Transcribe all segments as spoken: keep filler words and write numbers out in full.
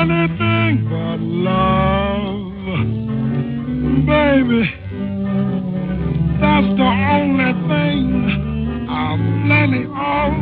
anything but love. Baby, that's the only thing I'm plenty of.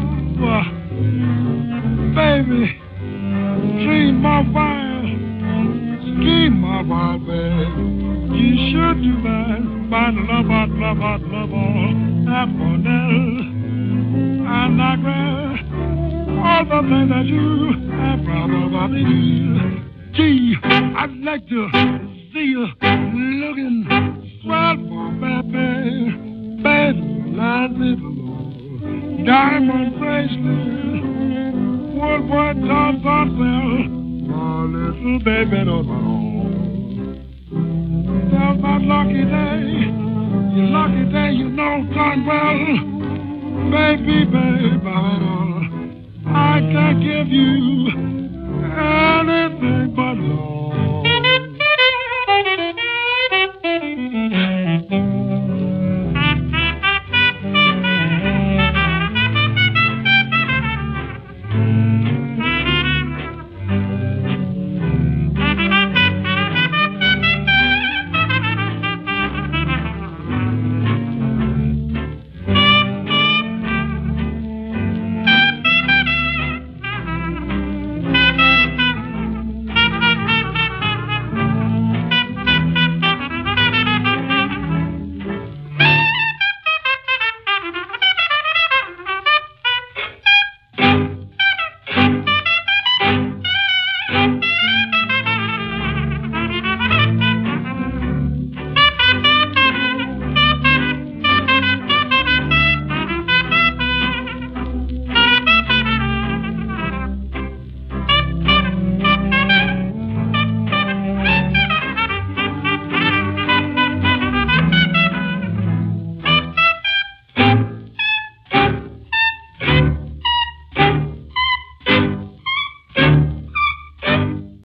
Baby, dream of fire, scheme of our bed. You should do that. But love, but love, but love, happiness. And I grab all the things that you have brought about me. Gee, I'd like to see you looking swell for baby. Baby, like little diamond bracelet. One boy taught myself, my little baby on my own. Tell my lucky day, your lucky day, you know darn well, baby, baby, I can't give you anything